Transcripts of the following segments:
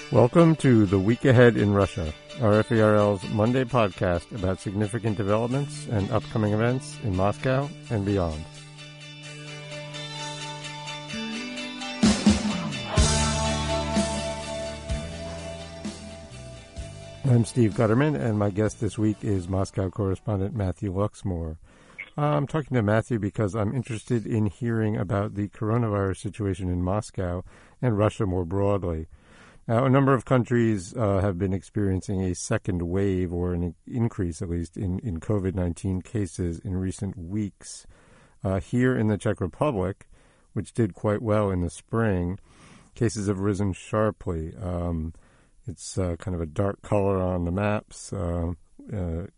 Welcome to The Week Ahead in Russia, RFERL's Monday podcast about significant developments and upcoming events in Moscow and beyond. I'm Steve Gutterman, and my guest this week is Moscow correspondent Matthew Luxmore. I'm talking to Matthew because I'm interested in hearing about the coronavirus situation in Moscow and Russia more broadly. Now, a number of countries have been experiencing a second wave, or an increase at least, in COVID-19 cases in recent weeks. Here in the Czech Republic, which did quite well in the spring, cases have risen sharply. It's kind of a dark color on the maps, and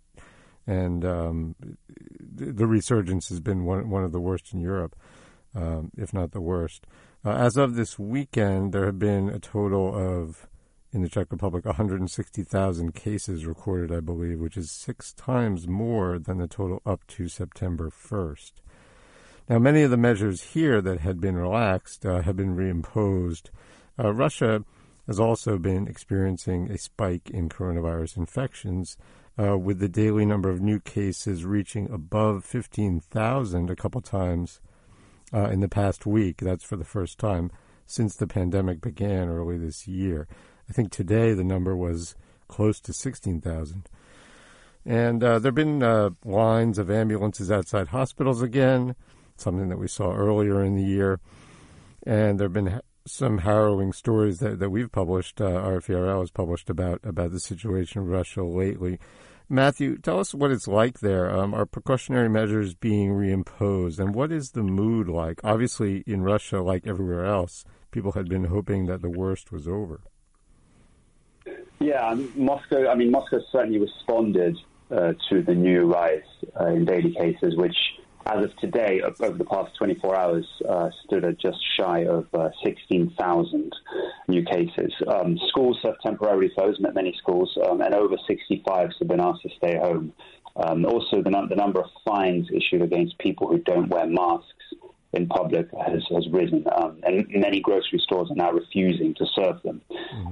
the resurgence has been one of the worst in Europe, if not the worst. As of this weekend, there have been a total of, in the Czech Republic, 160,000 cases recorded, I believe, which is 6 times more than the total up to September 1st. Now, many of the measures here that had been relaxed have been reimposed. Russia has also been experiencing a spike in coronavirus infections, with the daily number of new cases reaching above 15,000 a couple times in the past week. That's for the first time since the pandemic began early this year. I think today the number was close to 16,000. And there have been lines of ambulances outside hospitals again, something that we saw earlier in the year. And there have been some harrowing stories that we've published, RFERL has published about the situation in Russia lately. Matthew, tell us what it's like there. Are precautionary measures being reimposed, and what is the mood like? Obviously, in Russia, like everywhere else, people had been hoping that the worst was over. Yeah, Moscow certainly responded to the new rise in daily cases, which, as of today, over the past 24 hours, stood at just shy of 16,000 new cases. Schools have temporarily closed, many schools, and over 65 have been asked to stay home. Also, the number of fines issued against people who don't wear masks in public has risen, and many grocery stores are now refusing to serve them.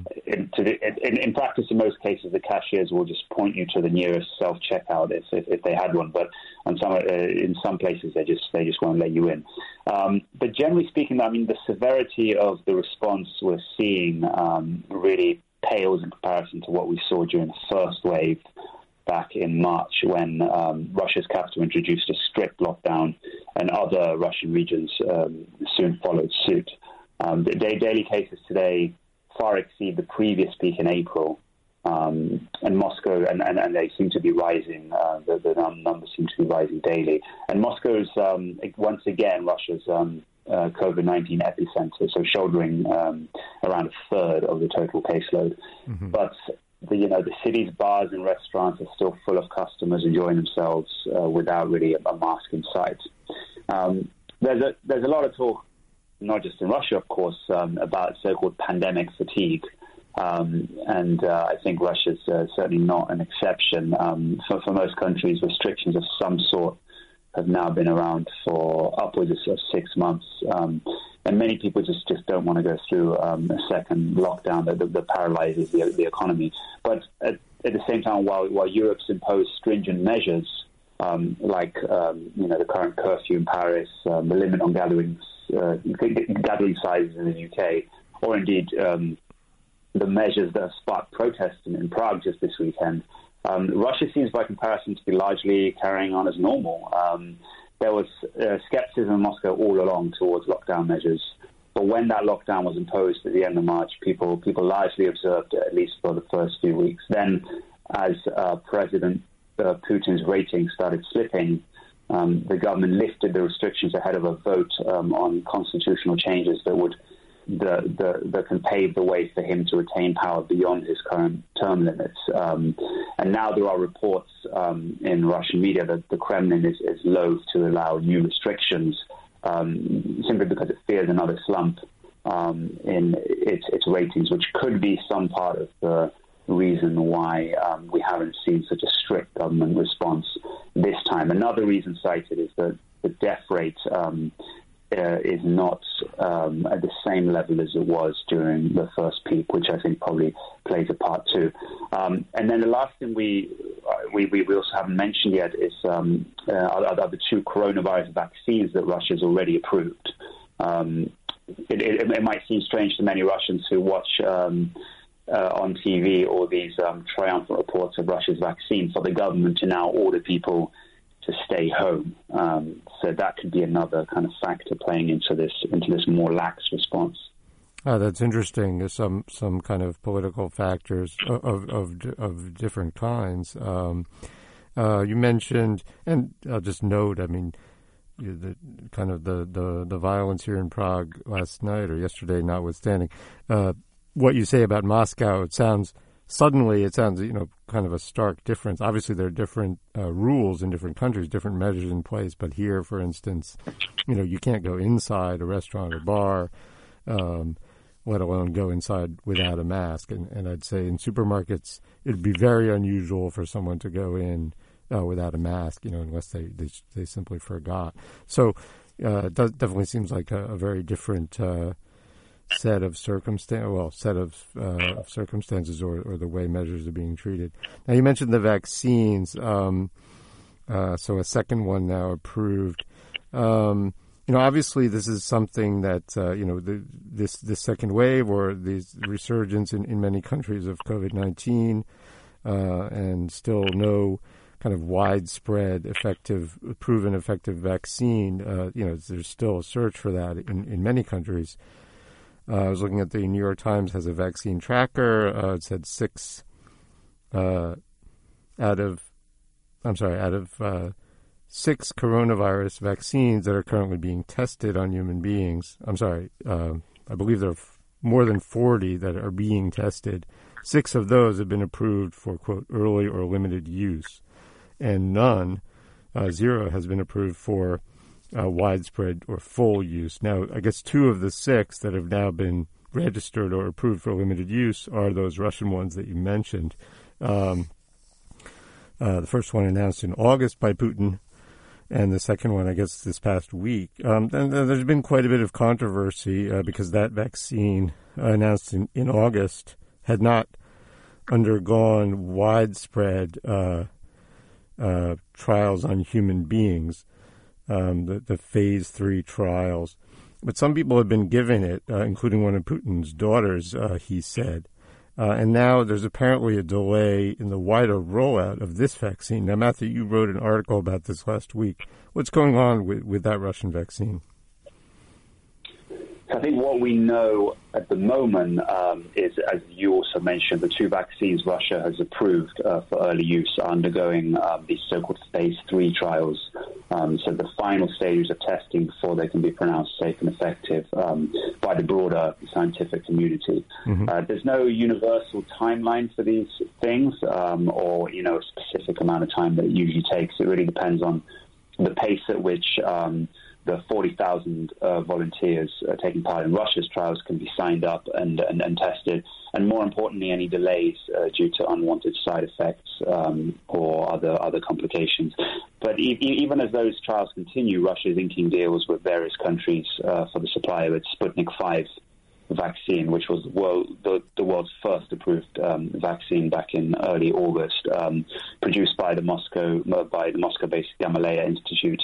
In practice, in most cases, the cashiers will just point you to the nearest self-checkout if they had one, but in some places they just won't let you in. But generally speaking, the severity of the response we're seeing really pales in comparison to what we saw during the first wave back in March, when Russia's capital introduced a strict lockdown and other Russian regions soon followed suit. The daily cases today far exceed the previous peak in April, and Moscow, and they seem to be rising, the numbers seem to be rising daily. And Moscow's, once again, Russia's COVID-19 epicenter, so shouldering around a third of the total caseload. Mm-hmm. But the city's bars and restaurants are still full of customers enjoying themselves without really a mask in sight. There's a lot of talk, not just in Russia, of course, about so-called pandemic fatigue. And I think Russia's certainly not an exception. For most countries, restrictions of some sort have now been around for upwards of 6 months. And many people just don't want to go through a second lockdown that paralyzes the economy. But at the same time, while Europe's imposed stringent measures, like the current curfew in Paris, the limit on gathering sizes in the UK, or indeed the measures that have sparked protests in Prague just this weekend, Russia seems by comparison to be largely carrying on as normal. There was skepticism in Moscow all along towards lockdown measures. But when that lockdown was imposed at the end of March, people largely observed it, at least for the first few weeks. Then, as President Putin's ratings started slipping, the government lifted the restrictions ahead of a vote on constitutional changes that can pave the way for him to retain power beyond his current term limits. And now there are reports in Russian media that the Kremlin is loath to allow new restrictions simply because it fears another slump in its ratings, which could be some part of the reason why we haven't seen such a strict government response this time. Another reason cited is that the death rate is not at the same level as it was during the first peak, which I think probably plays a part too. And then the last thing we also haven't mentioned yet is are the two coronavirus vaccines that Russia's already approved. It might seem strange to many Russians who watch on TV all these triumphant reports of Russia's vaccine for the government to now order people to stay home. So that could be another kind of factor playing into this more lax response. That's interesting. There's some kind of political factors of different kinds. You mentioned, and I'll just note, I mean, the kind of the violence here in Prague last night or yesterday notwithstanding, what you say about Moscow, it sounds kind of a stark difference. Obviously, there are different rules in different countries, different measures in place. But here, for instance, you can't go inside a restaurant or bar, let alone go inside without a mask. And I'd say in supermarkets, it'd be very unusual for someone to go in without a mask, unless they simply forgot. So it definitely seems like a very different set of circumstances or the way measures are being treated. Now, you mentioned the vaccines. So a second one now approved. Obviously this is something that, this second wave or this resurgence in many countries of COVID-19 and still no kind of widespread proven effective vaccine. There's still a search for that in many countries. I was looking at the New York Times has a vaccine tracker. It said 6 out of 6 coronavirus vaccines that are currently being tested on human beings. I believe there are more than 40 that are being tested. 6 of those have been approved for, quote, early or limited use. And none, 0, has been approved for widespread or full use. Now, I guess 2 of the 6 that have now been registered or approved for limited use are those Russian ones that you mentioned. The first one announced in August by Putin, and the second one, I guess, this past week. And there's been quite a bit of controversy because that vaccine announced in August had not undergone widespread trials on human beings. The phase 3 trials. But some people have been given it, including one of Putin's daughters, he said. And now there's apparently a delay in the wider rollout of this vaccine. Now, Matthew, you wrote an article about this last week. What's going on with that Russian vaccine? I think what we know at the moment is, as you also mentioned, the 2 vaccines Russia has approved for early use are undergoing these so-called phase 3 trials. So the final stages of testing before they can be pronounced safe and effective by the broader scientific community. Mm-hmm. There's no universal timeline for these things or, a specific amount of time that it usually takes. It really depends on the pace at which the 40,000 volunteers taking part in Russia's trials can be signed up and tested, and more importantly, any delays due to unwanted side effects or other complications. But even as those trials continue, Russia is inking deals with various countries for the supply of its Sputnik 5 vaccine, which was the world's first approved vaccine back in early August, produced by the Moscow-based Gamaleya Institute.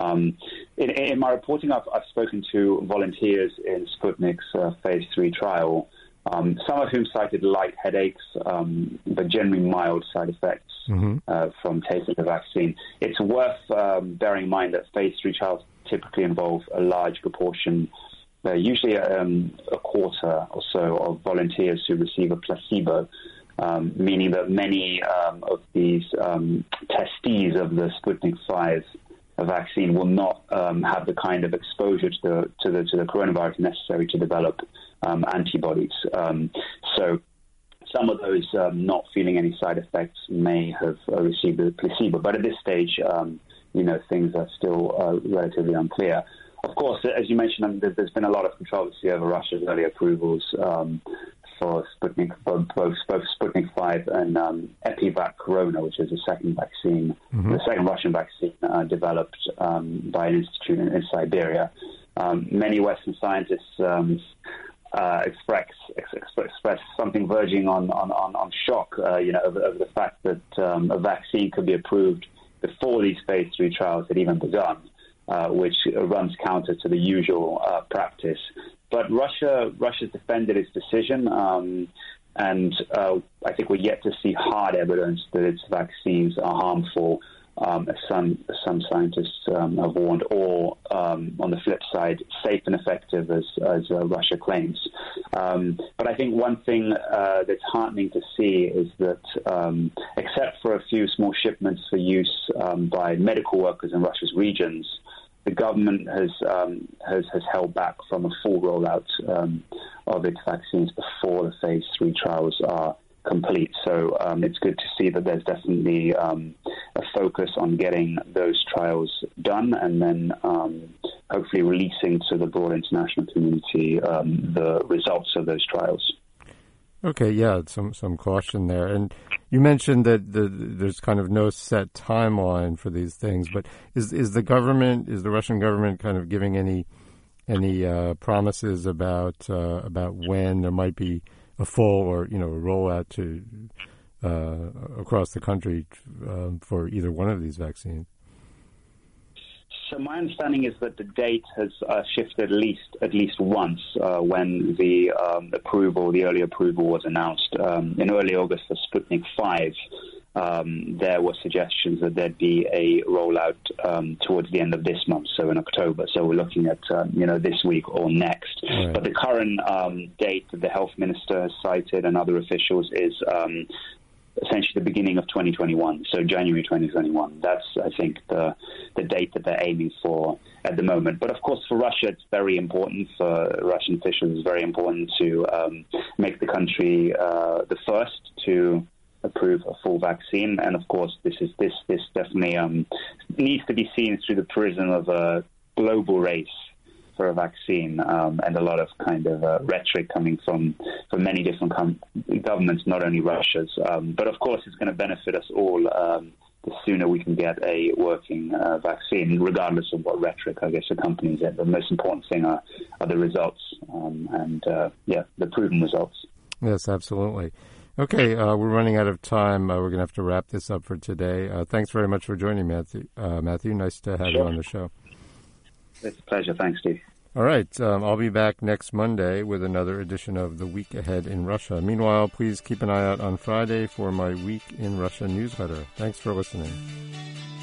In my reporting, I've spoken to volunteers in Sputnik's phase 3 trial, some of whom cited light headaches, but generally mild side effects from taking the vaccine. It's worth bearing in mind that phase 3 trials typically involve a large proportion, usually a quarter or so, of volunteers who receive a placebo, meaning that many of these testees of the Sputnik 5 vaccine will not have the kind of exposure to the coronavirus necessary to develop antibodies. So some of those not feeling any side effects may have received a placebo. But at this stage, things are still relatively unclear. Of course, as you mentioned, there's been a lot of controversy over Russia's early approvals for Sputnik, both Sputnik 5 and Epivac Corona, which is the second vaccine, the second Russian vaccine developed by an institute in Siberia. Many Western scientists express something verging on shock, over the fact that a vaccine could be approved before these phase 3 trials had even begun, which runs counter to the usual practice. But Russia's defended its decision, and I think we're yet to see hard evidence that its vaccines are harmful, as some scientists have warned, or on the flip side, safe and effective as Russia claims. But I think one thing that's heartening to see is that, except for a few small shipments for use by medical workers in Russia's regions, the government has held back from a full rollout of its vaccines before the phase 3 trials are complete. So it's good to see that there's definitely a focus on getting those trials done, and then hopefully releasing to the broad international community the results of those trials. Okay, yeah, some caution there. And you mentioned that there's kind of no set timeline for these things, but is the Russian government kind of giving any promises about when there might be a full or a rollout to across the country for either one of these vaccines? So my understanding is that the date has shifted at least once when the early approval was announced in early August for Sputnik 5. There were suggestions that there'd be a rollout towards the end of this month, so in October. So we're looking at this week or next. Right. But the current date that the health minister has cited and other officials is essentially the beginning of 2021, so January 2021. That's, I think, the date that they're aiming for at the moment. But of course, for Russia, it's very important, for Russian officials, it's very important to make the country the first to approve a full vaccine. And of course, this definitely needs to be seen through the prism of a global race for a vaccine, and a lot of kind of rhetoric coming from many different governments, not only Russia's. But of course, it's going to benefit us all the sooner we can get a working vaccine, regardless of what rhetoric, I guess, accompanies it. The most important thing are the results, the proven results. Yes, absolutely. Okay, we're running out of time. We're going to have to wrap this up for today. Thanks very much for joining me, Matthew. Nice to have you on the show. It's a pleasure. Thanks, Steve. All right. I'll be back next Monday with another edition of The Week Ahead in Russia. Meanwhile, please keep an eye out on Friday for my Week in Russia newsletter. Thanks for listening.